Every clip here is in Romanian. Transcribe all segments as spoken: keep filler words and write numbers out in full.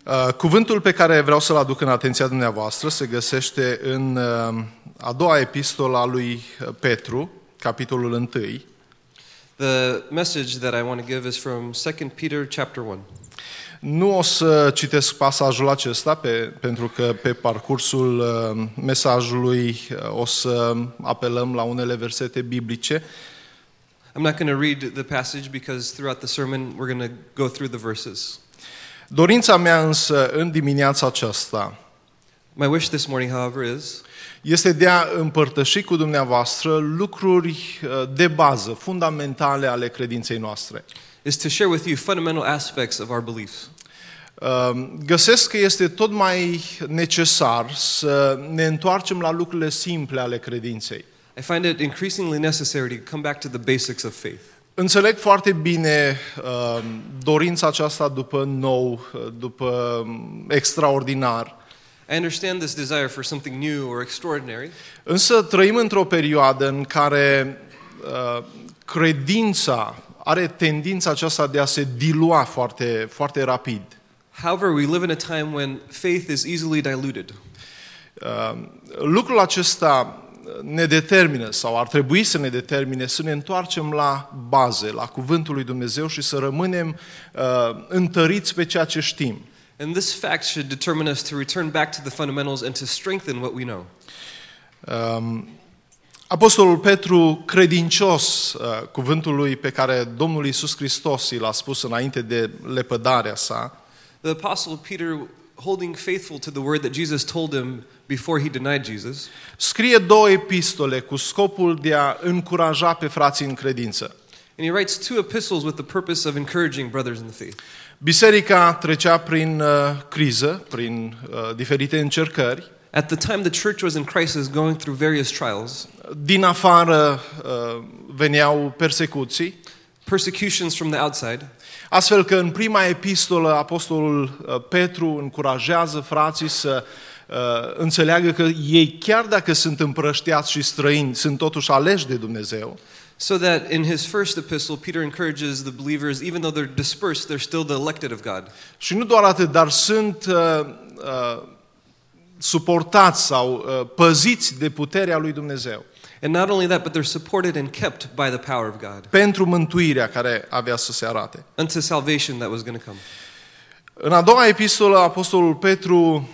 Uh, cuvântul pe care vreau să-l aduc în atenția dumneavoastră se găsește în uh, a doua epistolă a lui Petru, capitolul unu. The message that I want to give is from Second Peter chapter one. Nu o să citesc pasajul acesta pe, pentru că pe parcursul uh, mesajului uh, o să apelăm la unele versete biblice. I'm not going to read the passage because throughout the sermon we're going to go through the verses. Dorința mea însă în dimineața aceasta My wish this morning, however, is este de a împărtăși cu dumneavoastră lucruri de bază, fundamentale ale credinței noastre. is to share with you fundamental aspects of our beliefs. Găsesc că este tot mai necesar să ne întoarcem la lucrurile simple ale credinței. I find it increasingly necessary to come back to the basics of faith. Înțeleg foarte bine uh, dorința aceasta după nou, după extraordinar. I understand this desire for something new or extraordinary. Însă trăim într-o perioadă în care uh, credința are tendința aceasta de a se dilua foarte, foarte rapid. However, we live in a time when faith is easily diluted. Uh, lucrul acesta ne determină sau ar trebui să ne determine să ne întoarcem la baze, la cuvântul lui Dumnezeu și să rămânem uh, întăriți pe ceea ce știm. And this fact should determine us to return back to the fundamentals and to strengthen what we know. Um, Apostolul Petru, credincios uh, cuvântului pe care Domnul Iisus Hristos l-a spus înainte de lepădarea sa, The apostle Peter, holding faithful to the word that Jesus told him before he denied Jesus, scrie două epistole cu scopul de a încuraja pe frații în credință. and he writes two epistles with the purpose of encouraging brothers in the faith. Biserica trecea prin uh, criză, prin uh, diferite încercări. At the time the church was in crisis, going through various trials, Din afară uh, veneau persecuții, persecutions from the outside. astfel că în prima epistolă apostolul uh, Petru încurajează frații să uh, înțeleagă că ei, chiar dacă sunt împrăștiați și străini, sunt totuși aleși de Dumnezeu. So that in his first epistle, Peter encourages the believers, even though they're dispersed, they're still the elected of God. Și nu doar atât, dar sunt uh, uh, suportați sau uh, păziți de puterea lui Dumnezeu. And not only that, but they're supported and kept by the power of God Pentru mântuirea care avea să se arate. unto salvation that was going to come. În a doua epistolă, apostolul Petru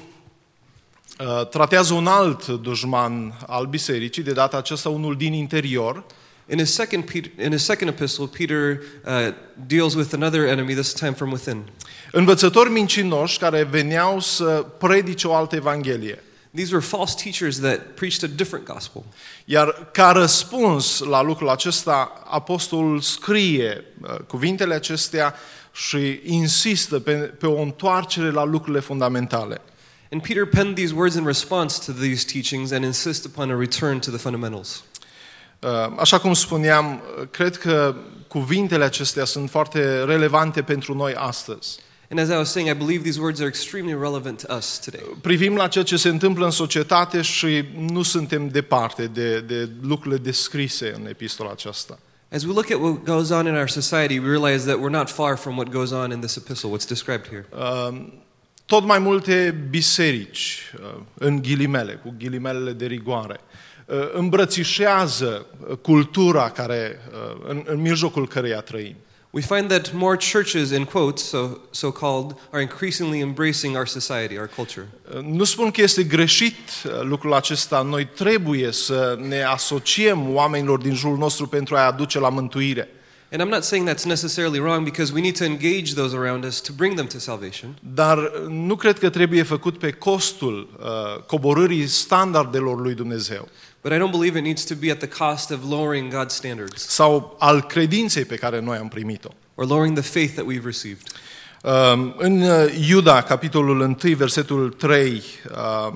uh, tratează un alt dușman al bisericii, de data aceasta unul din interior. In his second, Peter, in his second epistle, Peter uh, deals with another enemy, this time from within. Învățători mincinoși care veneau să predice o altă evanghelie. These were false teachers that preached a different gospel. Iar ca răspuns la lucrul acesta, apostolul scrie uh, cuvintele acestea și insistă pe, pe o întoarcere la lucrurile fundamentale. And Peter penned these words in response to these teachings and insists upon a return to the fundamentals. Uh, așa cum spuneam, cred că cuvintele acestea sunt foarte relevante pentru noi astăzi. And as I was saying, I believe these words are extremely relevant to us today. Privim la ceea ce se întâmplă în societate și nu suntem departe de, de lucrurile descrise în epistola aceasta. As we look at what goes on in our society, we realize that we're not far from what goes on in this epistle, what's described here. Uh, tot mai multe biserici, uh, în ghilimele, cu ghilimelele de rigoare, uh, îmbrățișează cultura care, uh, în, în mijlocul căreia trăim. We find that more churches, in quotes, so, so-called, are increasingly embracing our society, our culture. Nu spun că este greșit lucrul acesta. Noi trebuie să ne asociem oamenilor din jurul nostru pentru a-i aduce la mântuire. And I'm not saying that's necessarily wrong because we need to engage those around us to bring them to salvation. Dar nu cred că trebuie făcut pe costul uh, coborârii standardelor lui Dumnezeu. But I don't believe it needs to be at the cost of lowering God's standards Sau al credinței pe care noi am primit-o. or lowering the faith that we've received. Uh, în Iuda, capitolul unu, versetul trei, uh,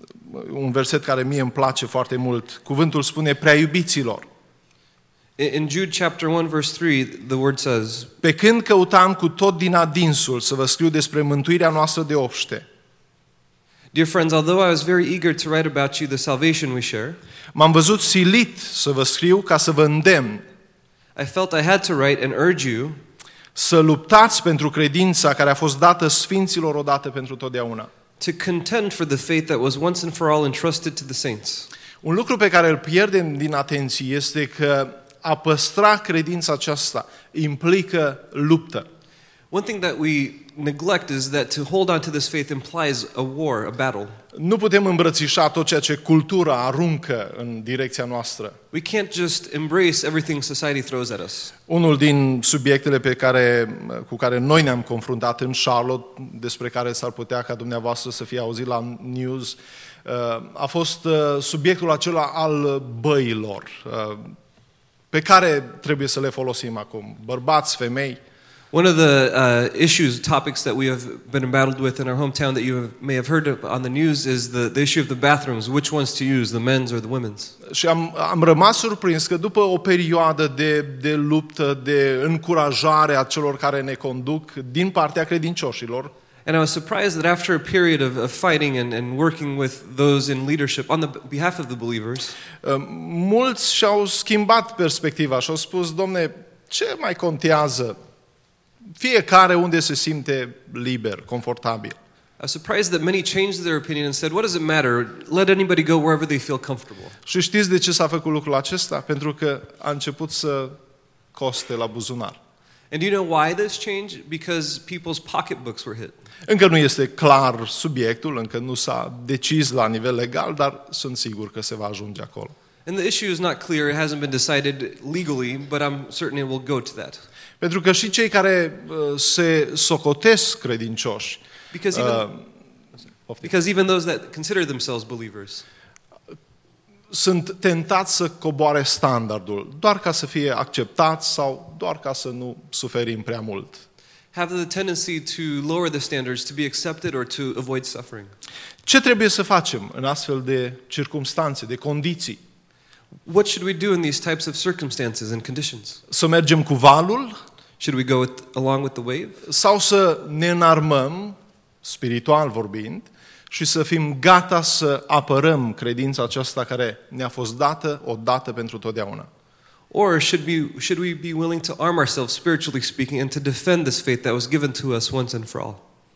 un verset care mie îmi place foarte mult, cuvântul spune: prea iubiților, In Jude chapter one verse three, the word says, pe când căutam cu tot din adinsul să vă scriu despre mântuirea noastră de obște, Dear friends, although I was very eager to write about you the salvation we share, m-am văzut silit să vă scriu ca să vă îndemn I felt I had to write and urge you Să luptați pentru credința care a fost dată sfinților odată pentru totdeauna. To contend for the faith that was once and for all entrusted to the saints. Un lucru pe care îl pierdem din atenție este că a păstra credința aceasta implică luptă. One thing that we neglect is that to hold on to this faith implies a war, a battle. Nu putem îmbrățișa tot ceea ce cultura aruncă în direcția noastră. We can't just embrace everything society throws at us. Unul din subiectele pe care, cu care noi ne-am confruntat în Charlotte, despre care s-ar putea ca dumneavoastră să fie auzit la news, a fost subiectul acela al băilor, pe care trebuie să le folosim acum, bărbați, femei. One of the uh, issues, topics that we have been embattled with in our hometown that you have, may have heard of on the news is the, the issue of the bathrooms, which ones to use, the men's or the women's. Și am, am rămas surprins că după o perioadă de, de luptă, de încurajare a celor care ne conduc din partea credincioșilor, and I was surprised that after a period of, of fighting and, and working with those in leadership on the behalf of the believers, mulți și-au schimbat perspectiva și au spus, Domne, ce mai contează? Fiecare unde se simte liber, confortabil. I was surprised that many changed their opinion and said, what does it matter? Let anybody go wherever they feel comfortable. Și știți de ce s-a făcut lucrul acesta? Pentru că a început să coste la buzunar. And do you know why this changed? Because people's pocketbooks were hit. Încă nu este clar subiectul, încă nu s-a decis la nivel legal, dar sunt sigur că se va ajunge acolo. And the issue is not clear, it hasn't been decided legally, but I'm certain it will go to that. Pentru că și cei care uh, se socotesc credincioși, Because even, uh, because even those that consider themselves believers, sunt tentați să coboare standardul, doar ca să fie acceptați sau doar ca să nu suferim prea mult. have the tendency to lower the standards to be accepted or to avoid suffering. Ce trebuie să facem în astfel de circumstanțe, de condiții? What should we do in these types of circumstances and conditions? Să mergem cu valul Should we go with, along with the wave? sau să ne înarmăm, spiritual vorbind, și să fim gata să apărăm credința aceasta care ne-a fost dată odată pentru totdeauna? Or should we, should we be willing to arm ourselves, spiritually speaking, and to defend this faith that was given to us once and for all?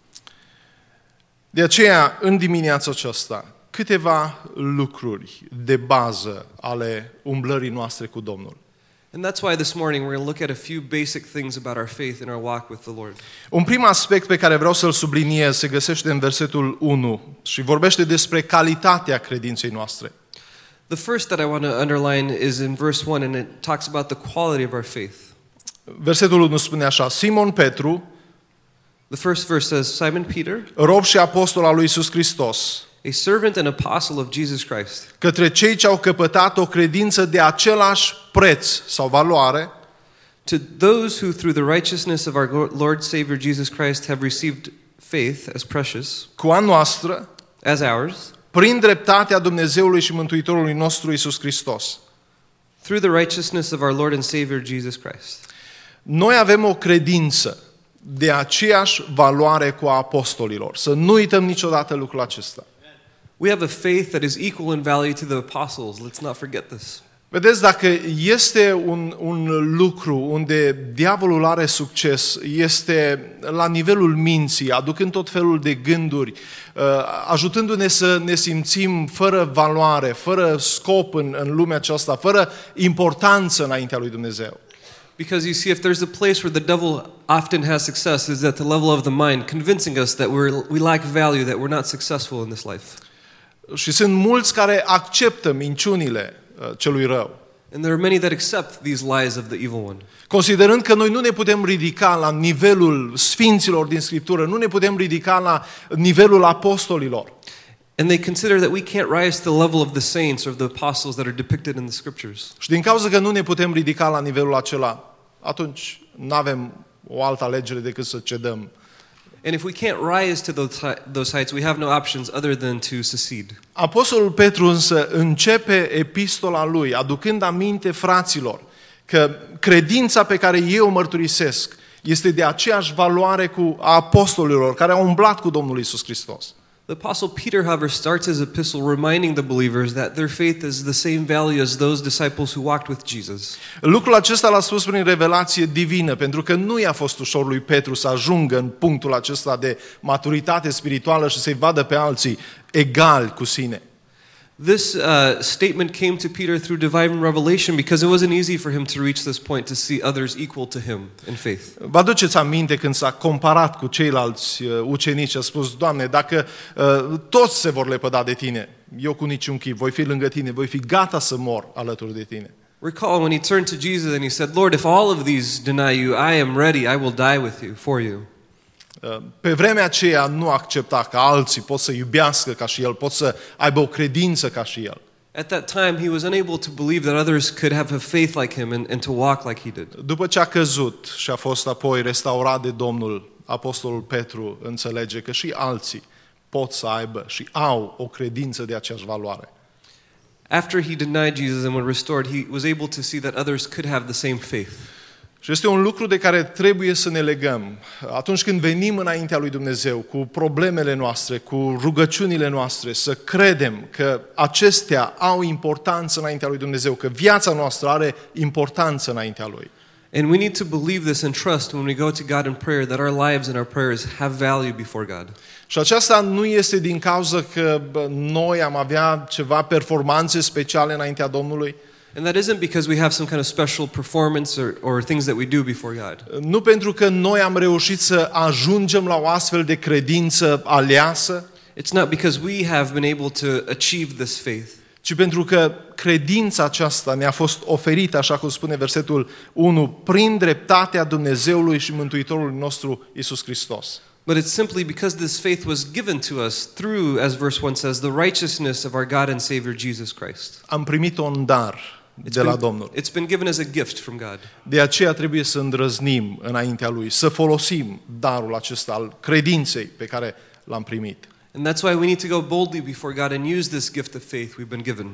De aceea, în dimineața aceasta, câteva lucruri de bază ale umblării noastre cu Domnul. And that's why this morning we're going to look at a few basic things about our faith in our walk with the Lord. Un prim aspect pe care vreau să-l subliniez se găsește în versetul unu și vorbește despre calitatea credinței noastre. The first that I want to underline is in verse one, and it talks about the quality of our faith. Versetul unu spune așa: Simon Petru, The first verse says, Simon Peter, rob și apostol al lui Iisus Hristos, a servant and apostle of Jesus Christ, către cei ce au căpătat o credință de același preț sau valoare, to those who through the righteousness of our Lord Savior Jesus Christ have received faith as precious cu a noastră, as ours, prin dreptatea Dumnezeului și Mântuitorului nostru Iisus Hristos. through the righteousness of our Lord and Savior Jesus Christ. Noi avem o credință de aceeași valoare cu a apostolilor. Să nu uităm niciodată lucrul acesta. We have a faith that is equal in value to the apostles. Let's not forget this. Vedeți, dacă este un, un lucru unde diavolul are succes, este la nivelul minții, aducând tot felul de gânduri, ajutându-ne să ne simțim fără valoare, fără scop în, în lumea aceasta, fără importanță înaintea lui Dumnezeu. Because you see, if there's a place where the devil often has success, is at the level of the mind, convincing us that we're, we lack value, that we're not successful in this life. Și sunt mulți care acceptă minciunile celui rău, And there are many that accept these lies of the evil one. considerând că noi nu ne putem ridica la nivelul sfinților din Scriptură, nu ne putem ridica la nivelul apostolilor. And they consider that we can't rise to the level of the saints or the apostles that are depicted in the scriptures. Și din cauza că nu ne putem ridica la nivelul acela, atunci nu avem o altă alegere decât să cedăm. And if we can't rise to those, those heights, we have no options other than to secede. Apostolul Petru însă începe epistola lui aducând aminte fraților că credința pe care eu o mărturisesc este de aceeași valoare cu a apostolilor care au umblat cu Domnul Iisus Hristos. The Apostle Peter, however, starts his epistle reminding the believers that their faith is the same value as those disciples who walked with Jesus. Lucrul acesta l-a spus prin revelație divină, pentru că nu i-a fost ușor lui Petru să ajungă în punctul acesta de maturitate spirituală și să-i vadă pe alții egali cu sine. This uh, statement came to Peter through divine revelation because it wasn't easy for him to reach this point to see others equal to him in faith. Vă aduceți aminte când s-a comparat cu ceilalți uh, ucenici și a spus: Doamne, dacă uh, toți se vor lepăda de tine, eu cu niciun chip, voi fi lângă tine, voi fi gata să mor alături de tine. Recall when he turned to Jesus and he said, Lord, if all of these deny you, I am ready, I will die with you, for you. Pe vremea aceea nu accepta că alții pot să iubească ca și el, pot să aibă o credință ca și el. At that time, he was unable to believe that others could have a faith like him and, and to walk like he did. După ce a căzut și a fost apoi restaurat de Domnul, Apostolul Petru înțelege că și alții pot să aibă și au o credință de aceeași valoare. After he denied Jesus and when restored, he was able to see that others could have the same faith. Și este un lucru de care trebuie să ne legăm. Atunci când venim înaintea lui Dumnezeu cu problemele noastre, cu rugăciunile noastre, să credem că acestea au importanță înaintea lui Dumnezeu, că viața noastră are importanță înaintea lui. And we need to believe this and trust when we go to God in prayer that our lives and our prayers have value before God. Și aceasta nu este din cauza că noi am avea ceva performanțe speciale înaintea Domnului. And that isn't because we have some kind of special performance or, or things that we do before God. Nu pentru că noi am reușit să ajungem la o astfel de credință aleasă. It's not because we have been able to achieve this faith. Ci pentru că credința aceasta ne-a fost oferită, așa cum spune versetul unu, prin dreptatea Dumnezeului și Mântuitorului nostru Iisus Hristos. But it's simply because this faith was given to us through, as verse one says, the righteousness of our God and Savior Jesus Christ. Am primit un dar de la Domnul. It's been given as a gift from God. De aceea trebuie să îndrăznim înaintea Lui, să folosim darul acesta al credinței pe care l-am primit. And that's why we need to go boldly before God and use this gift of faith we've been given.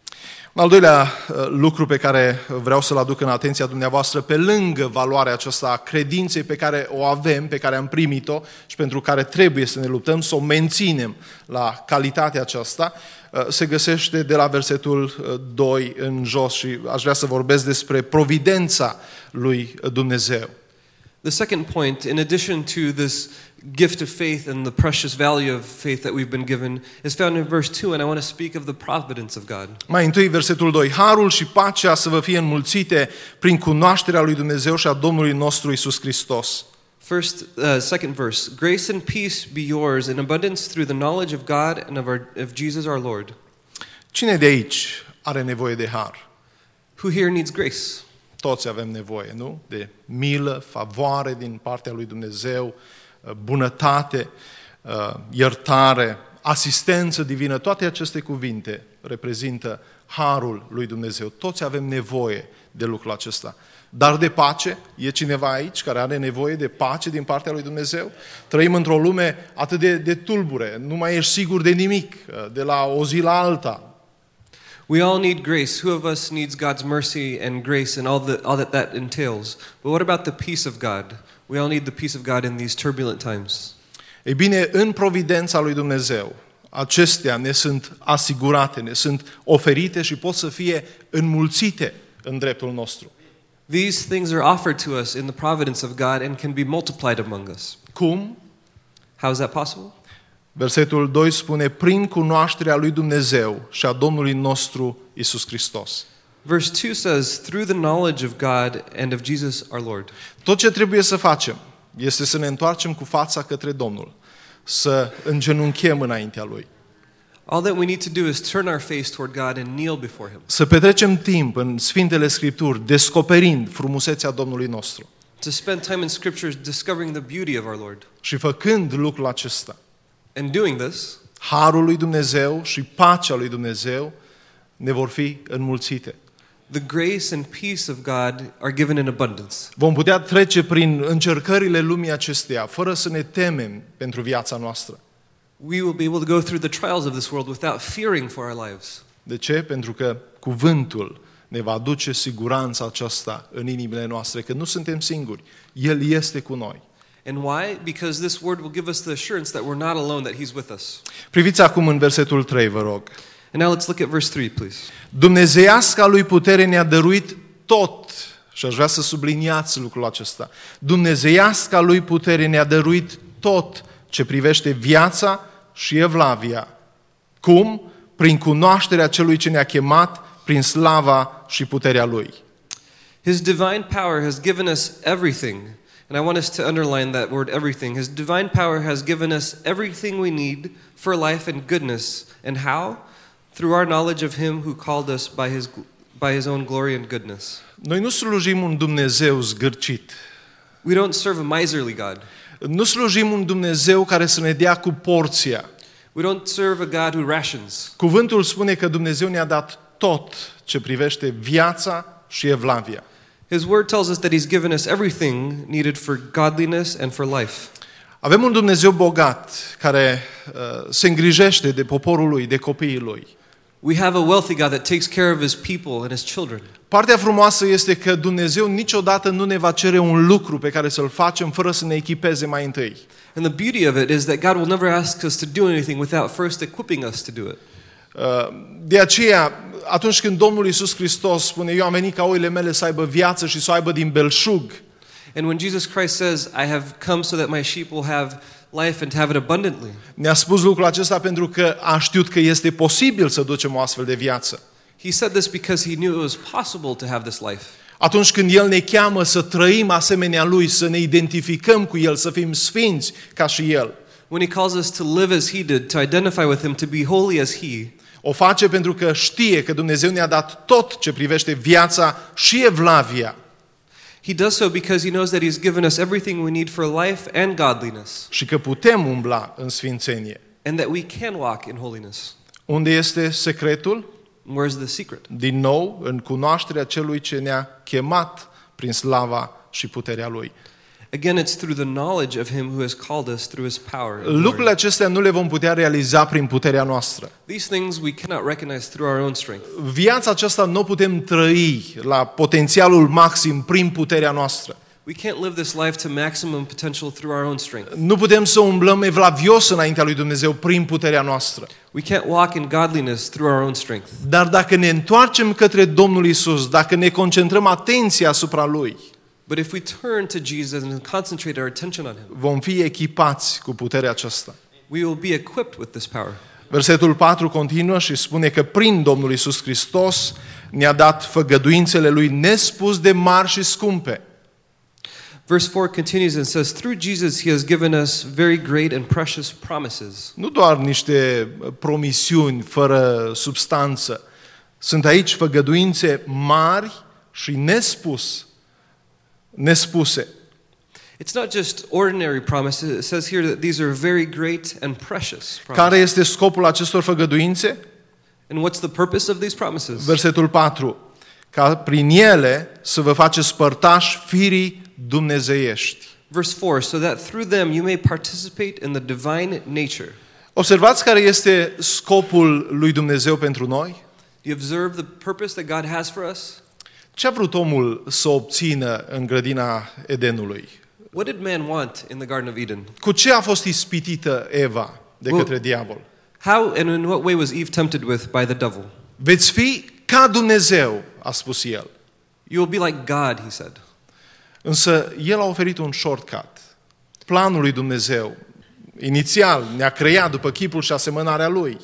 Un al doilea lucru pe care vreau să-l aduc în atenția dumneavoastră, pe lângă valoarea aceasta a credinței pe care o avem, pe care am primit-o și pentru care trebuie să ne luptăm, să o menținem la calitatea aceasta, se găsește de la versetul doi în jos și aș vrea să vorbesc despre providența lui Dumnezeu. The second point, in addition to this gift of faith and the precious value of faith that we've been given, is found in verse two, and I want to speak of the providence of God. Mai întâi, versetul doi. Harul și pacea să vă fie înmulțite prin cunoașterea lui Dumnezeu și a Domnului nostru Iisus Hristos. First, uh, second verse. Grace and peace be yours in abundance through the knowledge of God and of, our, of Jesus our Lord. Cine de aici are nevoie de har? Who here needs grace? Toți avem nevoie, nu? De milă, favoare din partea lui Dumnezeu, bunătate, iertare, asistență divină. Toate aceste cuvinte reprezintă harul lui Dumnezeu. Toți avem nevoie de lucrul acesta. Dar de pace, e cineva aici care are nevoie de pace din partea lui Dumnezeu? Trăim într-o lume atât de, de tulbure, nu mai ești sigur de nimic, de la o zi la alta. We all need grace. Who of us needs God's mercy and grace and all, the, all that that entails? But what about the peace of God? We all need the peace of God in these turbulent times. Ei bine, în providența lui Dumnezeu, acestea ne sunt asigurate, ne sunt oferite și pot să fie înmulțite în dreptul nostru. These things are offered to us in the providence of God and can be multiplied among us. Cum? How is that possible? Versetul doi spune, prin cunoașterea lui Dumnezeu și a Domnului nostru Iisus Hristos. Verse two says, through the knowledge of God and of Jesus our Lord. Tot ce trebuie să facem este să ne întoarcem cu fața către Domnul, să îngenunchem înaintea Lui. All that we need to do is turn our face toward God and kneel before Him. Să petrecem timp în Sfintele Scripturi, descoperind frumusețea Domnului nostru. To spend time in Scriptures discovering the beauty of our Lord. Și făcând lucrul acesta, And doing this, harul lui Dumnezeu și pacea lui Dumnezeu ne vor fi înmulțite. the grace and peace of God are given in abundance. Vom putea trece prin încercările lumii acesteia fără să ne temem pentru viața noastră. We will be able to go through the trials of this world without fearing for our lives. De ce? Pentru că cuvântul ne va aduce siguranța aceasta în inimile noastre, că nu suntem singuri. El este cu noi. And why? Because this word will give us the assurance that we're not alone, that he's with us. Priviți acum în versetul trei, vă rog. And now let's look at verse three, please. Dumnezeiasca lui putere ne-a dăruit tot. Și aș vrea să subliniați lucrul acesta. Dumnezeiasca lui putere ne-a dăruit tot ce privește viața și evlavia. Cum? Prin cunoașterea celui ce ne-a chemat, prin slava și puterea lui. His divine power has given us everything. And I want us to underline that word everything. His divine power has given us everything we need for life and goodness. And how? Through our knowledge of him who called us by his by his own glory and goodness. Noi nu slujim un Dumnezeu zgârcit. We don't serve a miserly God. Nu slujim un Dumnezeu care să ne dea cu porția. We don't serve a God who rations. Cuvântul spune că Dumnezeu ne-a dat tot ce privește viața și evlavia. His word tells us that he's given us everything needed for godliness and for life. Avem un Dumnezeu bogat care uh, se îngrijește de poporul lui, de copiii lui. We have a wealthy God that takes care of his people and his children. Partea frumoasă este că Dumnezeu niciodată nu ne va cere un lucru pe care să-l facem fără să ne echipeze mai întâi. And the beauty of it is that God will never ask us to do anything without first equipping us to do it. De aceea, atunci când Domnul Iisus Hristos spune, eu am venit ca oile mele să aibă viață și să o aibă din belșug. And when Jesus Christ says, I have come so that my sheep will have life and to have it abundantly. Ne-a spus lucrul acesta pentru că a știut că este posibil să ducem o astfel de viață. He said this because he knew it was possible to have this life. Atunci când El ne cheamă să trăim asemenea Lui, să ne identificăm cu El, să fim sfinți ca și El. When he calls us to live as he did, to identify with him, to be holy as he, o face pentru că știe că Dumnezeu ne-a dat tot ce privește viața și evlavia. He does so because he knows that he's given us everything we need for life and godliness. Și că putem umbla în sfințenie. And that we can walk in holiness. Unde este secretul? Where's the secret? Din nou, în cunoașterea celui ce ne-a chemat prin slava și puterea Lui. Again, it's through the knowledge of him who has called us through his power. Lucrurile acestea nu le vom putea realiza prin puterea noastră. These things we cannot recognize through our own strength. Viața aceasta nu putem trăi la potențialul maxim prin puterea noastră. We can't live this life to maximum potential through our own strength. Nu putem să umblăm evlavios înaintea lui Dumnezeu prin puterea noastră. We can't walk in godliness through our own strength. Dar dacă ne întoarcem către Domnul Isus, dacă ne concentrăm atenția asupra Lui, But if we turn to Jesus and concentrate our attention on him, vom fi echipați cu puterea aceasta. we will be equipped with this power. Versetul patru continuă și spune că prin Domnul Isus Hristos ne-a dat făgăduințele Lui nespus de mari și scumpe. Verse four continues and says, through Jesus he has given us very great and precious promises. Nu doar niște promisiuni fără substanță. Sunt aici făgăduințe mari și nespus. Nespuse. It's not just ordinary promises. It says here that these are very great and precious promises. Care este scopul acestor făgăduințe? And what's the purpose of these promises? Versetul patru. Ca prin ele să vă faceți părtași firii dumnezeiești. Verse four, so that through them you may participate in the divine nature. Observați care este scopul lui Dumnezeu pentru noi? Do you observe the purpose that God has for us? Ce a vrut omul să obțină în grădina Edenului? What did man want in the Garden of Eden? Cu ce a fost ispitită Eva de Well, către diavol? How and in what way was Eve tempted with by the devil? Veți fi ca Dumnezeu, a spus el. You will be like God, he said. Însă el a oferit un shortcut. Planul lui Dumnezeu, inițial, ne-a creat după chipul și asemănarea lui.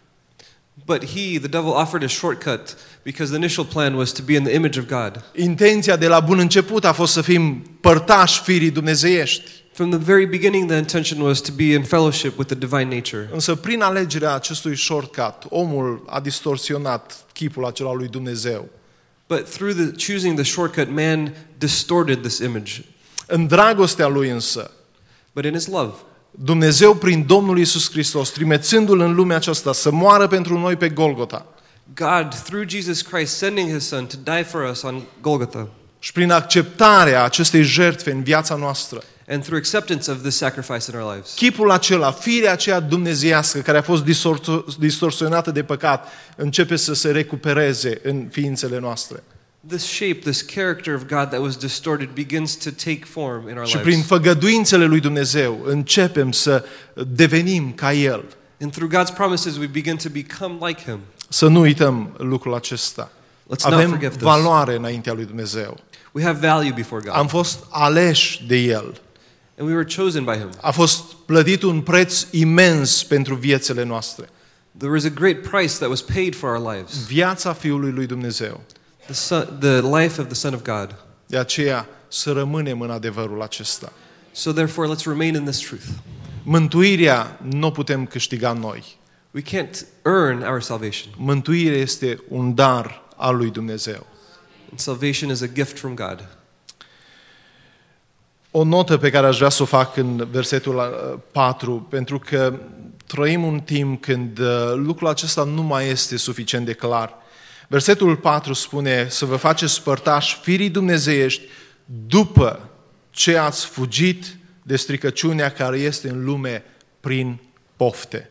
But he, the devil, offered a shortcut because the initial plan was to be in the image of God. Intenția de la bun început a fost să fim părtași firii dumnezeiești. From the very beginning, the intention was to be in fellowship with the divine nature. Însă prin alegerea acestui shortcut, omul a distorsionat chipul acela lui Dumnezeu. But through the choosing the shortcut, man distorted this image. În dragostea lui însă, But in his love, Dumnezeu prin Domnul Iisus Hristos, trimețându-L în lumea aceasta să moară pentru noi pe Golgota, God, through Jesus Christ, sending his son to die for us on Golgotha, și prin acceptarea acestei jertfe în viața noastră, and through acceptance of this sacrifice in our lives, chipul acela, firea aceea dumnezeiască care a fost distor- distorsionată de păcat, începe să se recupereze în ființele noastre. this shape, this character of God that was distorted begins to take form in our Și lives. prin făgăduințele lui Dumnezeu începem să devenim ca El. And through God's promises we begin to become like him. Să nu uităm lucrul acesta. Let's not Avem forget this. valoare înaintea lui Dumnezeu. We have value before God. Am fost aleși de El. And we were chosen by him. A fost plătit un preț imens pentru viețile noastre. There was a great price that was paid for our lives. Viața Fiului lui Dumnezeu. The son, the life of the Son of God. De aceea să rămânem în adevărul acesta. So therefore let's remain in this truth. Mântuirea nu o putem câștiga noi. We can't earn our salvation. Mântuirea este un dar al lui Dumnezeu. And salvation is a gift from God. O notă pe care aș vrea să o fac în versetul patru, pentru că trăim un timp când lucrul acesta nu mai este suficient de clar. Versetul patru spune să vă faceți părtași firii dumnezeiești după ce ați fugit de stricăciunea care este în lume prin pofte.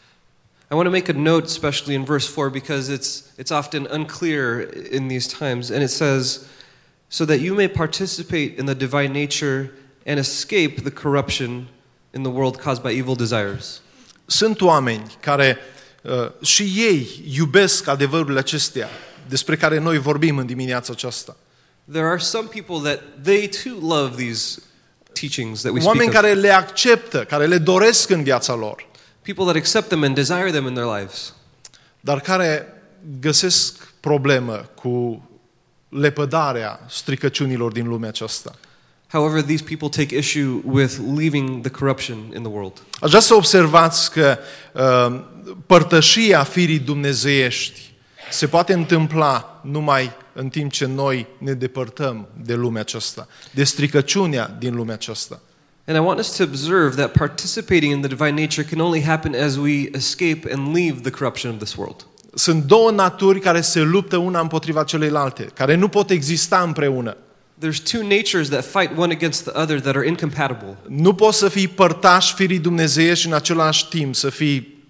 I want to make a note especially in verse four because it's it's often unclear in these times, and it says so that you may participate in the divine nature and escape the corruption in the world caused by evil desires. Sunt oameni care uh, și ei iubesc adevărurile acestea despre care noi vorbim în dimineața aceasta. There are some people that they too love these teachings that we speak Oameni of. care le acceptă, care le doresc în viața lor, People that accept them and desire them in their lives. dar care găsesc problemă cu lepădarea stricăciunilor din lumea aceasta. However, these people take issue with leaving the corruption in the world. Aș vrea să observați că uh, părtășia firii dumnezeiești se poate întâmpla numai în timp ce noi ne depărtăm de lumea aceasta, de stricăciunea din lumea aceasta. And I want us to observe that participating in the divine nature can only happen as we escape and leave the corruption of this world. Sunt două naturi care se luptă una împotriva celeilalte, care nu pot exista împreună. There's two natures that fight one against the other that are incompatible. Nu poți să fii părtaș firii dumnezeiești și în același timp să fii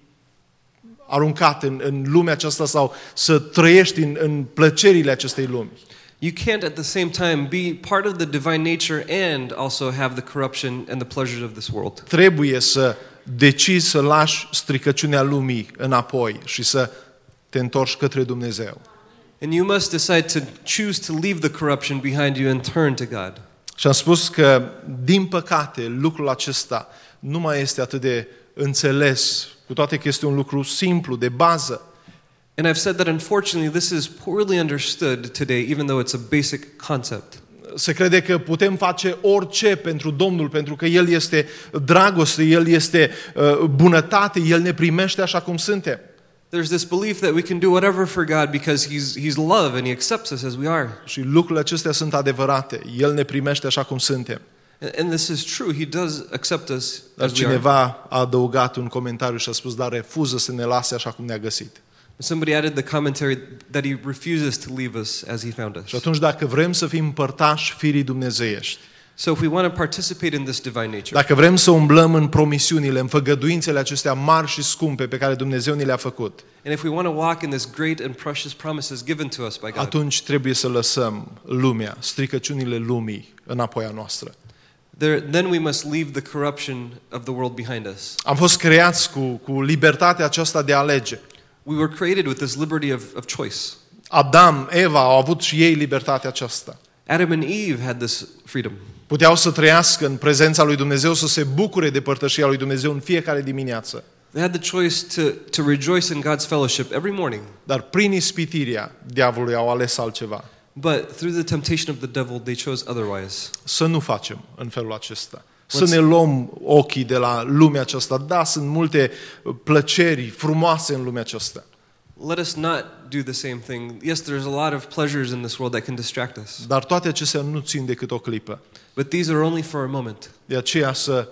aruncat în, în lumea aceasta sau să trăiești în, în plăcerile acestei lumi. You can't at the same time be part of the divine nature and also have the corruption and the pleasures of this world. Trebuie să decizi să lași stricăciunea lumii înapoi și să te întorci către Dumnezeu. And you must decide to choose to leave the corruption behind you and turn to God. Și am spus că, din păcate, lucrul acesta nu mai este atât de înțeles, cu toate că este un lucru simplu, de bază. And I've said that unfortunately this is poorly understood today, even though it's a basic concept. Se crede că putem face orice pentru Domnul, pentru că El este dragoste, El este uh, bunătate, El ne primește așa cum suntem. There's this belief that we can do whatever for God because he's, he's love and He accepts us as we are. Și lucrurile acestea sunt adevărate. El ne primește așa cum suntem. And, and this is true. He does accept us Dar as we are. cineva a adăugat un comentariu și a spus, dar refuză să ne lase așa cum ne-a găsit. Somebody added the commentary that He refuses to leave us as He found us. Și atunci dacă vrem să fim părtași firii dumnezeiești, So if we want to participate in this divine nature, dacă vrem să umblăm în promisiunile, în făgăduințele acestea mari și scumpe pe care Dumnezeu ni le-a făcut, and if we want to walk in this great and precious promises given to us by God, atunci trebuie să lăsăm lumea, stricăciunile lumii înapoi a noastră. there, then we must leave the corruption of the world behind us. Am fost creați cu, cu libertatea aceasta de a alege. We were created with this liberty of, of choice. Adam, Eva au avut și ei libertatea aceasta. Adam and Eve had this freedom. Puteau să trăiască în prezența lui Dumnezeu, să se bucure de părtășia lui Dumnezeu în fiecare dimineață. They had the choice to, to rejoice in God's fellowship every morning. Dar prin ispitirea diavolului au ales altceva. But through the temptation of the devil, they chose otherwise. Să nu facem în felul acesta. Să ne luăm ochii de la lumea aceasta. Da, sunt multe plăceri frumoase în lumea aceasta. Let us not do the same thing. Yes, there's a lot of pleasures in this world that can distract us. Dar toate acestea nu țin decât o clipă. But these are only for a moment. De aceea să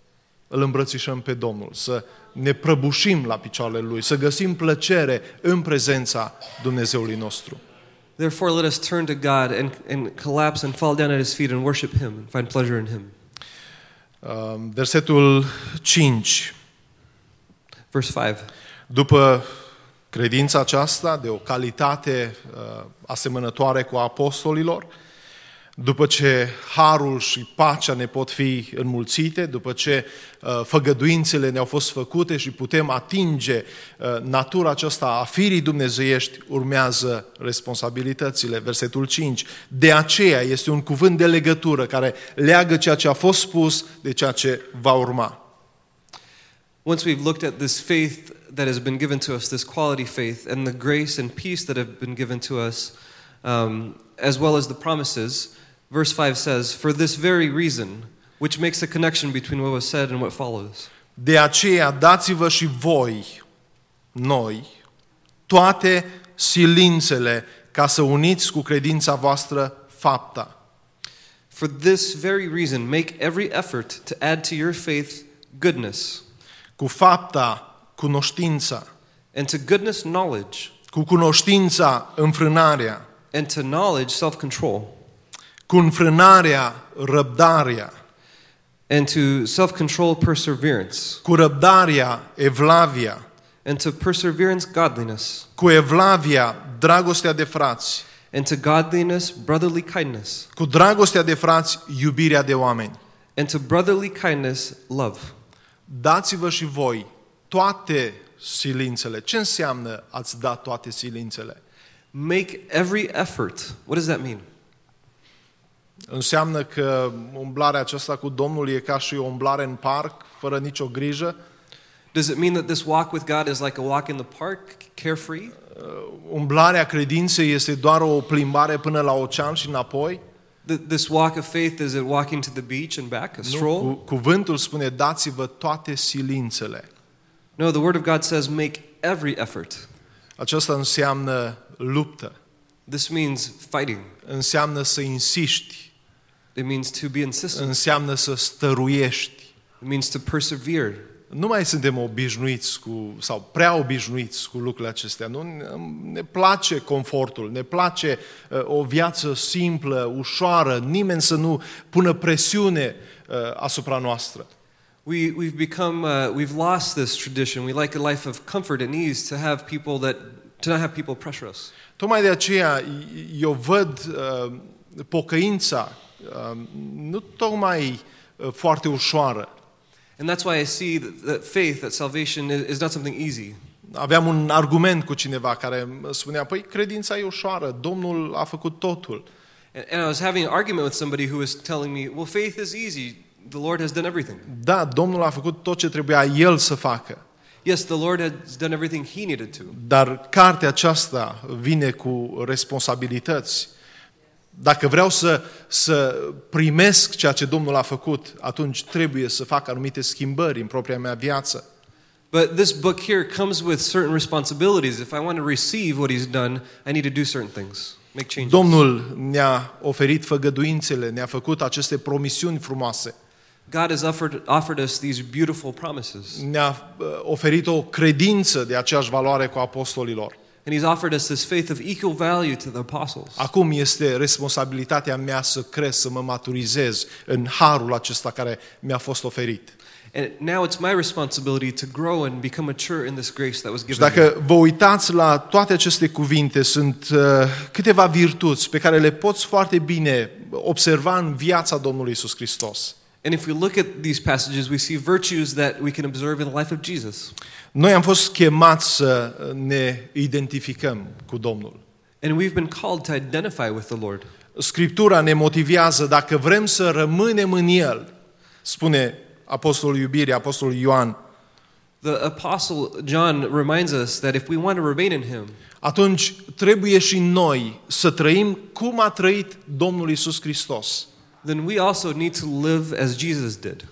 îl îmbrățișăm pe Domnul, să ne prăbușim la picioarele Lui, să găsim plăcere în prezența Dumnezeului nostru. Therefore, let us turn to God and, and collapse and fall down at His feet and worship Him and find pleasure in Him. Versetul cinci. Verse five. După Credința aceasta de o calitate uh, asemănătoare cu a apostolilor, după ce harul și pacea ne pot fi înmulțite, după ce uh, făgăduințele ne-au fost făcute și putem atinge uh, natura aceasta a firii dumnezeiești, urmează responsabilitățile. Versetul cinci. De aceea este un cuvânt de legătură care leagă ceea ce a fost spus de ceea ce va urma. Once we've looked at this faith that has been given to us, this quality faith, and the grace and peace that have been given to us, um, as well as the promises, verse five says, for this very reason, which makes a connection between what was said and what follows. De aceea dați-vă și voi, noi, toate silințele ca să uniți cu credința voastră fapta. For this very reason, make every effort to add to your faith goodness, Cu fapta, cunoștința, and to goodness knowledge, cu cunoștința, înfrânarea, and to knowledge self-control, cu înfrânarea, răbdarea, and to self-control perseverance, cu răbdarea, evlavia, and to perseverance godliness, cu evlavia, dragostea de frați, and to godliness brotherly kindness, cu dragostea de frați, iubirea de oameni. and to brotherly kindness love. Dați-vă și voi toate silințele. Ce înseamnă ați da toate silințele? Make every effort. What does that mean? Înseamnă că umblarea aceasta cu Domnul e ca și o umblare în parc, fără nicio grijă? Does it mean that this walk with God is like a walk in the park, carefree? Umblarea credinței este doar o plimbare până la ocean și înapoi? Th- This walk of faith, is it walking to the beach and back, a Nu, stroll? cu, cuvântul spune dați-vă toate silințele. No, the Word of God says make every effort. Aceasta înseamnă luptă, This means fighting. înseamnă să insiști, It means to be insistent. înseamnă să stăruiești. It means to persevere. Nu mai suntem obișnuiți cu, sau prea obișnuiți cu lucrurile acestea. Nu? Ne place confortul, ne place uh, o viață simplă, ușoară, nimeni să nu pună presiune uh, asupra noastră. We, we've become, uh, we've lost this tradition. We like a life of comfort and ease to have people that, to not have people pressure us. Tocmai de aceea eu văd uh, pocăința uh, nu tocmai uh, foarte ușoară. And that's why I see that, that faith, that salvation is, is not something easy. Aveam un argument cu cineva care spunea, păi credința e ușoară, Domnul a făcut totul. And, and I was having an argument with somebody who was telling me, well, faith is easy. The Lord has done everything. Da, Domnul a făcut tot ce trebuia El să facă. Yes, the Lord has done everything He needed to. Dar cartea aceasta vine cu responsabilități. Dacă vreau să, să primesc ceea ce Domnul a făcut, atunci trebuie să fac anumite schimbări în propria mea viață. But this book here comes with certain responsibilities. If I want to receive what He's done, I need to do certain things, make changes. Domnul ne-a oferit făgăduințele, ne-a făcut aceste promisiuni frumoase. God has offered, offered us these beautiful promises. Ne-a uh, oferit o credință de aceeași valoare cu apostolilor. And He's offered us this faith of equal value to the apostles. Acum este responsabilitatea mea să cresc, să mă maturizez în harul acesta care mi-a fost oferit. And now it's my responsibility to grow and become mature in this grace that was Și given me. dacă vă uitați la toate aceste cuvinte, sunt uh, câteva virtuți pe care le poți foarte bine observa în viața Domnului Iisus Hristos. And if we look at these passages, we see virtues that we can observe in the life of Jesus. Noi am fost chemați să ne identificăm cu Domnul. And we've been called to identify with the Lord. Scriptura ne motivează, dacă vrem să rămânem în El, spune Apostolul Iubirii, Apostolul Ioan, The apostle John reminds us that if we want to remain in Him, atunci trebuie și noi să trăim cum a trăit Domnul Iisus Hristos. then we also need to live as Jesus did.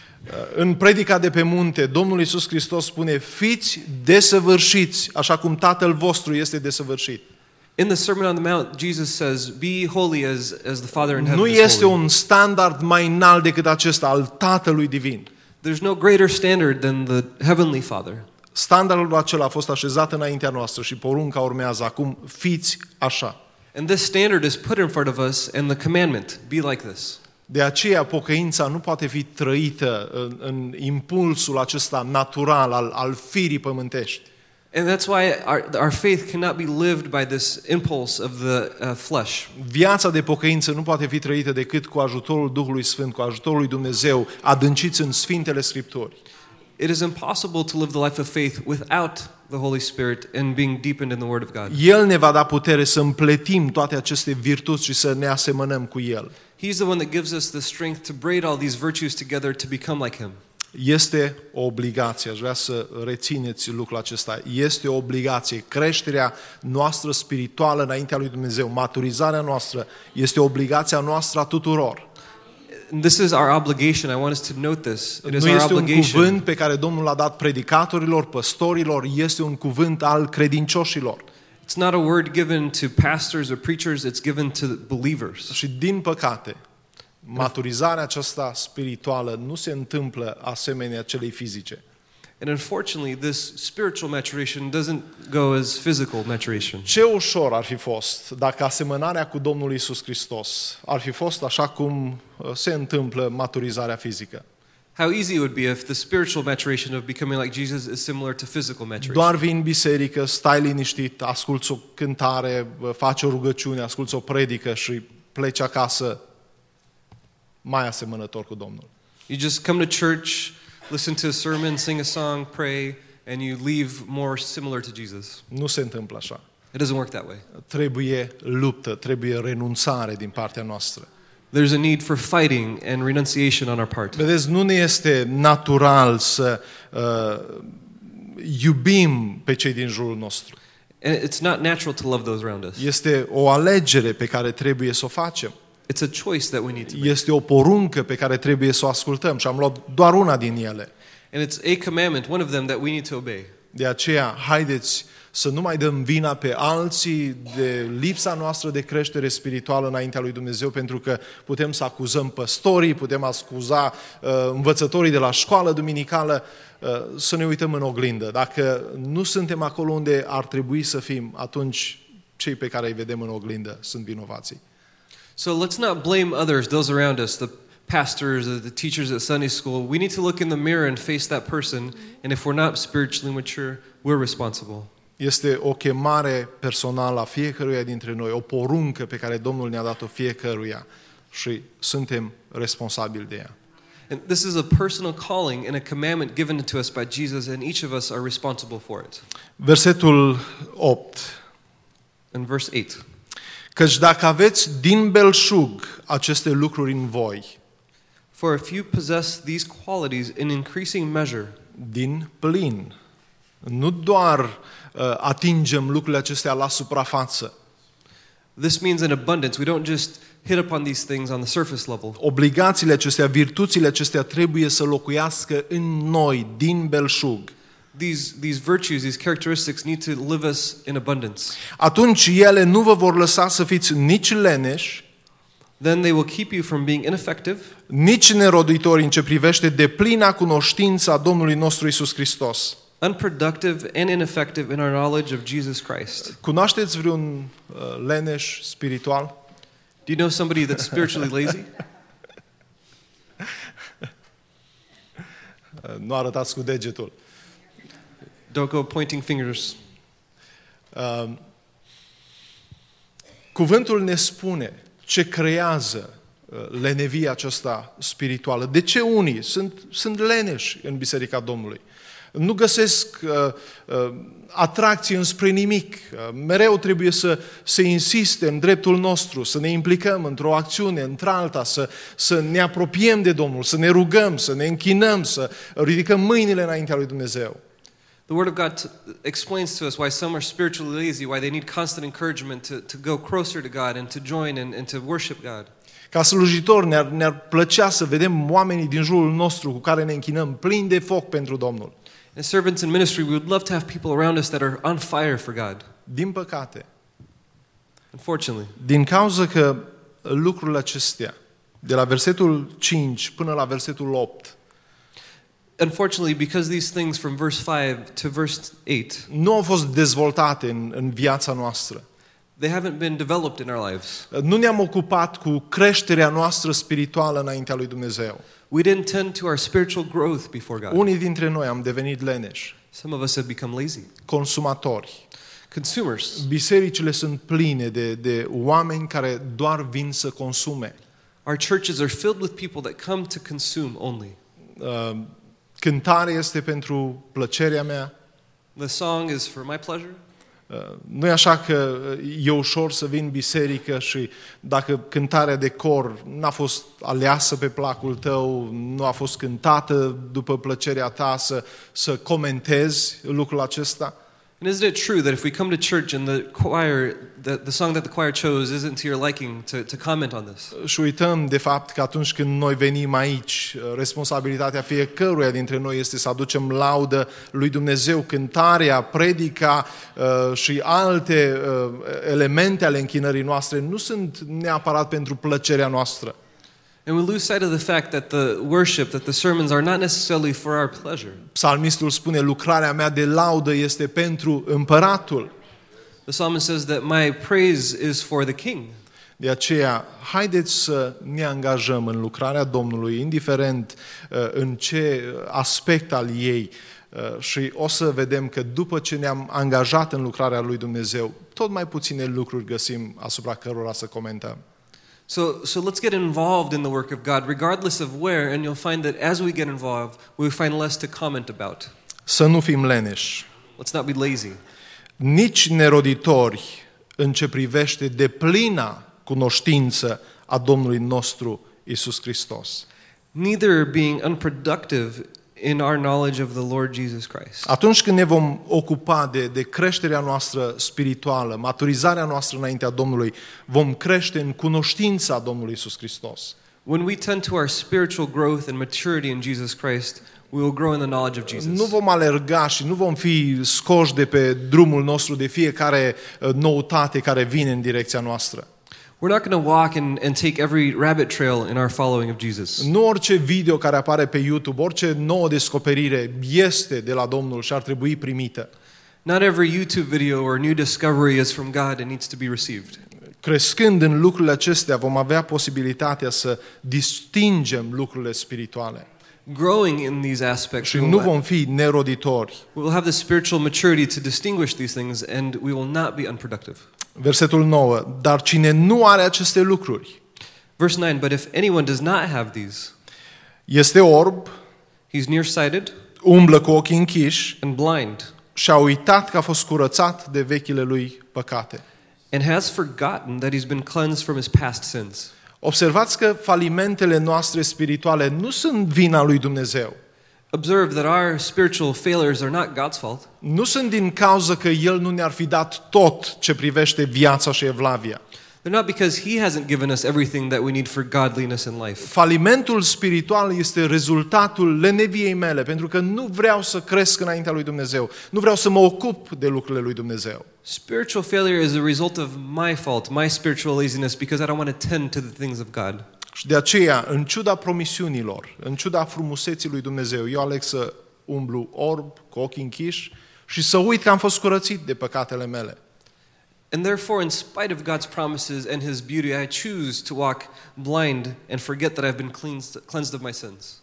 În predica de pe munte, Domnul Iisus Hristos spune, fiți desăvârșiți, așa cum Tatăl vostru este desăvârșit. In the Sermon on the Mount, Jesus says, "Be holy as as the Father in heaven Nu is este holy." un standard mai înalt decât acesta al Tatălui Divin. There's no greater standard than the heavenly Father. Standardul acela a fost așezat înaintea noastră și porunca urmează acum, fiți așa. And this standard is put in front of us, and the commandment, be like this. De aceea pocăința nu poate fi trăită în, în impulsul acesta natural al, al firii pământești. And that's why our, our faith cannot be lived by this impulse of the uh, flesh. Viața de pocăință nu poate fi trăită decât cu ajutorul Duhului Sfânt, cu ajutorul lui Dumnezeu, adânciți în Sfintele Scripturi. It is impossible to live the life of faith without the Holy Spirit and being deepened in the Word of God. El ne va da putere să împletim toate aceste virtuți și să ne asemănăm cu El. He's the one that gives us the strength to braid all these virtues together to become like Him. Este o obligație, aș vrea să rețineți lucrul acesta, este o obligație. Creșterea noastră spirituală înaintea lui Dumnezeu, maturizarea noastră, este obligația noastră a tuturor. This is our obligation. I want us to note this. It is Nu our este un obligation. cuvânt pe care Domnul l-a dat predicatorilor, păstorilor, este un cuvânt al credincioșilor. It's not a word given to pastors or preachers, it's given to believers. Și din păcate, maturizarea aceasta spirituală nu se întâmplă asemenea celei fizice. And unfortunately, this spiritual maturation doesn't go as physical maturation. Ce ușor ar fi fost dacă asemănarea cu Domnul Iisus Hristos ar fi fost așa cum se întâmplă maturizarea fizică. How easy it would be if the spiritual maturation of becoming like Jesus is similar to physical maturation. Doar vii în biserică, stai liniștit, asculți o cântare, faci o rugăciune, asculți o predică și pleci acasă mai asemănător cu Domnul. You just come to church, listen to a sermon, sing a song, pray, and you leave more similar to Jesus. Nu se întâmplă așa. It doesn't work that way. Trebuie luptă, trebuie renunțare din partea noastră. There's a need for fighting and renunciation on our part. Vedeți, nu ne este natural să uh, iubim pe cei din jurul nostru. And it's not natural to love those around us. Este o alegere pe care trebuie să o facem. It's a choice that we need to make. Este o poruncă pe care trebuie să o ascultăm și am luat doar una din ele. And it's a commandment, one of them that we need to obey. De aceea, haideți să nu mai dăm vina pe alții de lipsa noastră de creștere spirituală înaintea lui Dumnezeu, pentru că putem să acuzăm păstorii, putem acuza uh, învățătorii de la școală duminicală, uh, să ne uităm în oglindă. Dacă nu suntem acolo unde ar trebui să fim, atunci cei pe care îi vedem în oglindă sunt vinovații. So let's not blame others, those around us, the pastors, the teachers at Sunday school. We need to look in the mirror and face that person, and if we're not spiritually mature, we're responsible. Este o chemare personală a fiecăruia dintre noi, o poruncă pe care Domnul ne-a dat-o fiecăruia și suntem responsabili de ea. And this is a personal calling and a commandment given to us by Jesus, and each of us are responsible for it. Versetul opt. In verse eight. Căci dacă aveți din belșug aceste lucruri în voi, For if you possess these qualities in increasing measure, din plin, nu doar uh, atingem lucrurile acestea la suprafață. this means in abundance. We don't just hit upon these things on the surface level. Obligațiile acestea, virtuțile acestea trebuie să locuiască în noi, din belșug. These, these virtues, these characteristics need to live us in abundance. Atunci ele nu vă vor lăsa să fiți nici leneși, Then they will keep you from being ineffective, nici neroditori în ce privește deplina cunoștință a Domnului nostru Iisus Hristos. unproductive and ineffective in our knowledge of Jesus Christ. Cunoașteți vreun uh, leneș spiritual? Do you know somebody that's spiritually lazy? Uh, nu arătați cu degetul. Don't go pointing fingers. Uh, cuvântul ne spune ce creează uh, lenevia aceasta spirituală. De ce unii sunt, sunt leneși în Biserica Domnului? Nu găsesc uh, uh, atracție înspre nimic. Uh, mereu trebuie să se insiste în dreptul nostru, să ne implicăm într-o acțiune, într-alta, să, să ne apropiem de Domnul, să ne rugăm, să ne închinăm, să ridicăm mâinile înaintea lui Dumnezeu. The Word of God t- explains to us why some are spiritually lazy, why they need constant encouragement to, to go closer to God and to join and, and to worship God. Ca slujitori ne-ar, ne-ar plăcea să vedem oamenii din jurul nostru cu care ne închinăm plini de foc pentru Domnul. As servants in ministry, we would love to have people around us that are on fire for God. Din păcate, Unfortunately, din cauza că lucrurile acestea, de la versetul cinci până la versetul opt, unfortunately, because these things from verse five to verse eight, nu au fost dezvoltate în, în viața noastră. they haven't been developed in our lives. Nu ne-am ocupat cu creșterea noastră spirituală înaintea lui Dumnezeu. We didn't tend to our spiritual growth before God. Unii dintre noi am devenit leneși, Some of us have become lazy. consumatori. Consumers. Bisericile sunt pline de, de oameni care doar vin să consume. Our churches are filled with people that come to consume only. Uh, cântarea este pentru plăcerea mea. The song is for my pleasure. Uh, nu e așa că e ușor să vin în biserică și dacă cântarea de cor n-a fost aleasă pe placul tău, nu a fost cântată după plăcerea ta, să, să comentezi lucrul acesta. And isn't it true that if we come to church and the choir, the, the song that the choir chose isn't to your liking, to, to comment on this? Și uităm de fapt că atunci când noi venim aici, responsabilitatea fiecăruia dintre noi este să aducem laudă lui Dumnezeu, cântarea, predica uh, și alte uh, elemente ale închinării noastre nu sunt neapărat pentru plăcerea noastră. And we lose sight of the fact that the worship, that the sermons are not necessarily for our pleasure. Psalmistul spune, lucrarea mea de laudă este pentru împăratul. The psalmist says that my praise is for the king. De aceea, haideți să ne angajăm în lucrarea Domnului, indiferent uh, în ce aspect al ei, uh, și o să vedem că după ce ne-am angajat în lucrarea lui Dumnezeu, tot mai puține lucruri găsim asupra cărora să comentăm. So, so let's get involved in the work of God, regardless of where, and you'll find that as we get involved, we find less to comment about. Să nu fim leneși, Let's not be lazy. nici neroditori în ce privește deplina cunoștință a Domnului nostru Iisus Hristos. Neither being unproductive in our knowledge of the Lord Jesus Christ. Atunci când ne vom ocupa de, de creșterea noastră spirituală, maturizarea noastră înaintea Domnului, vom crește în cunoștința Domnului Iisus Hristos. When we tend to our spiritual growth and maturity in Jesus Christ, we will grow in the knowledge of Jesus. Nu vom alerga și nu vom fi scoși de pe drumul nostru de fiecare uh, noutate care vine în direcția noastră. We're not going to walk and, and take every rabbit trail in our following of Jesus. Nu orice video care apare pe YouTube, orice nouă descoperire este de la Domnul și ar trebui primită. Not every YouTube video or new discovery is from God and needs to be received. Crescând în lucrurile acestea, vom avea posibilitatea să distingem lucrurile spirituale. Growing in these aspects, Și we nu will, vom fi neroditori. we will have the spiritual maturity to distinguish these things, and we will not be unproductive. Versetul nouă. Dar cine nu are aceste lucruri Verse nine, but if anyone does not have these, este orb, he's nearsighted umblă cu ochii închiși and blind, și a uitat că a fost curățat de vechile lui păcate. and has forgotten that he's been cleansed from his past sins. Observați că falimentele noastre spirituale nu sunt vina lui Dumnezeu. Observe that our spiritual failures are not God's fault. Nu sunt din cauza că El nu ne-ar fi dat tot ce privește viața și evlavia. They're not because he hasn't given us everything that we need for godliness in life. Falimentul spiritual este rezultatul leneviei mele, pentru că nu vreau să cresc înaintea lui Dumnezeu. Nu vreau să mă ocup de lucrurile lui Dumnezeu. Spiritual failure is a result of my fault, my spiritual laziness, because I don't want to tend to the things of God. Și de aceea, în ciuda promisiunilor, în ciuda frumuseții lui Dumnezeu, eu aleg să umblu orb, cu ochii închiși și să uit că am fost curățit de păcatele mele. And therefore, in spite of God's promises and his beauty, I choose to walk blind and forget that I've been cleansed, cleansed of my sins.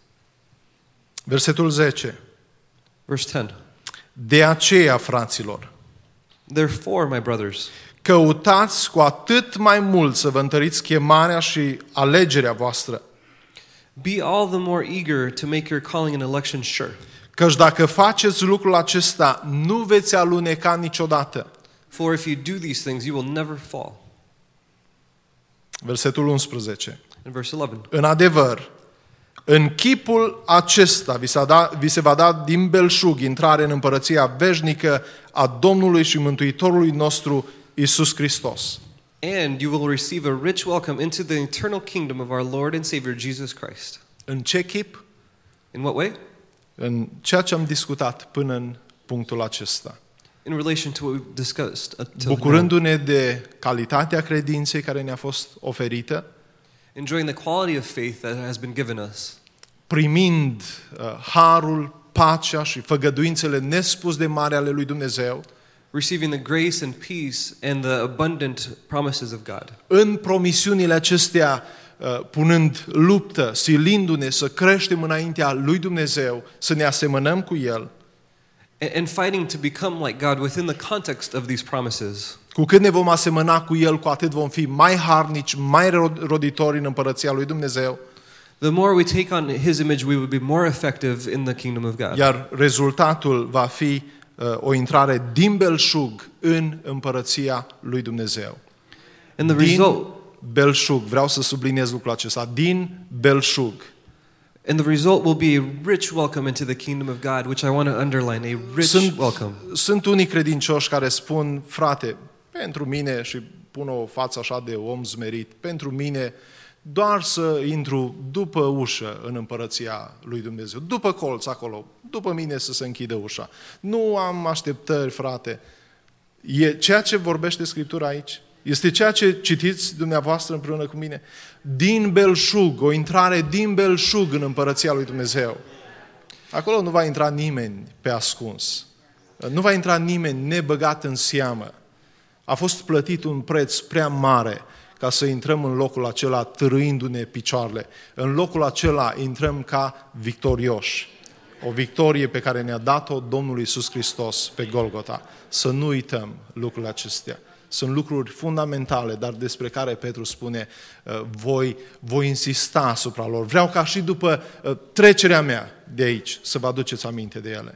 Versetul zece. Verse ten. De aceea, fraților, Therefore, my brothers, căutați cu atât mai mult să vă întăriți chemarea și alegerea voastră. be all the more eager to make your calling and election sure. Căci dacă faceți lucrul acesta, nu veți aluneca niciodată. For if you do these things, you will never fall. Versetul unsprezece. In verse eleven. În adevăr, în chipul acesta vi, s-a da, vi se va da din belșug intrare în împărăția veșnică a Domnului și Mântuitorului nostru Iisus Hristos. And you will receive a rich welcome into the eternal kingdom of our Lord and Savior Jesus Christ. În ce chip? In what way? În ceea ce am discutat până în punctul acesta. In relation to what we've discussed until now. Bucurându-ne de calitatea credinței care ne-a fost oferită, Enjoying the quality of faith that has been given us. primind uh, harul, pacea și făgăduințele nespus de mari ale lui Dumnezeu, Receiving the grace and peace and the abundant promises of God. în promisiunile acestea punând luptă, silindu-ne să creștem înaintea lui Dumnezeu, să ne asemănăm cu El. And fighting to become like God within the context of these promises. Cu cât ne vom asemăna cu El, cu atât vom fi mai harnici, mai roditori în împărăția lui Dumnezeu. The more we take on His image, we will be more effective in the kingdom of God. Iar rezultatul va fi uh, o intrare din belșug în împărăția lui Dumnezeu. And the Din result, belșug, vreau să subliniez lucrul acesta, din belșug. and the result will be a rich welcome into the kingdom of God, which I want to underline, a rich Sunt, welcome. sunt unii credincioși care spun, frate, pentru mine, și pun o față așa de om zmerit, pentru mine doar să intru după ușă în împărăția lui Dumnezeu, după colț acolo, după mine să se închidă ușa. Nu am așteptări, frate. E ceea ce vorbește Scriptura aici? Este ceea ce citiți dumneavoastră împreună cu mine? Din belșug, o intrare din belșug în împărăția lui Dumnezeu. Acolo nu va intra nimeni pe ascuns. Nu va intra nimeni nebăgat în seamă. A fost plătit un preț prea mare ca să intrăm în locul acela târâindu-ne picioarele. În locul acela intrăm ca victorioși. O victorie pe care ne-a dat-o Domnul Iisus Hristos pe Golgota. Să nu uităm lucrurile acestea. Sunt lucruri fundamentale, dar despre care Petru spune, voi, voi insista asupra lor. Vreau ca și după trecerea mea de aici să vă aduceți aminte de ele.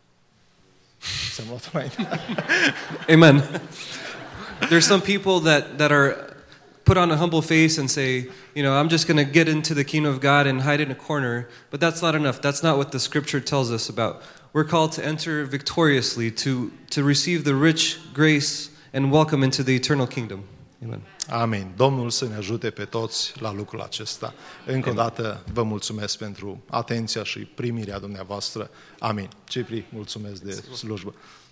S-am luat înainte. Amen. There's some people that, that are put on a humble face and say, you know, I'm just going to get into the kingdom of God and hide in a corner. But that's not enough. That's not what the scripture tells us about. We're called to enter victoriously, to, to receive the rich grace and welcome into the eternal kingdom. Amen. Amin. Domnul să ne ajute pe toți la lucrul acesta. Încă o dată vă mulțumesc pentru atenția și primirea dumneavoastră. Amin. Cipri, mulțumesc de slujbă.